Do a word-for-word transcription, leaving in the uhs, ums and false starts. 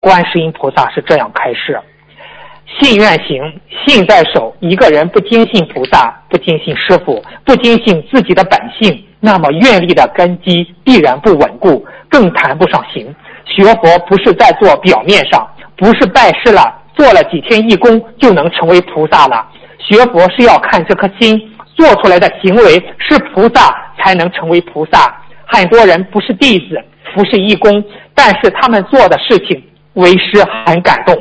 观世音菩萨是这样开示：信愿行，信在手。一个人不坚信菩萨，不坚信师父，不坚信自己的本性，那么愿力的根基必然不稳固，更谈不上行。学佛不是在做表面上，不是拜师了做了几天义工就能成为菩萨了。学佛是要看这颗心做出来的行为是菩萨才能成为菩萨。很多人不是弟子，不是义工，但是他们做的事情为师很感动。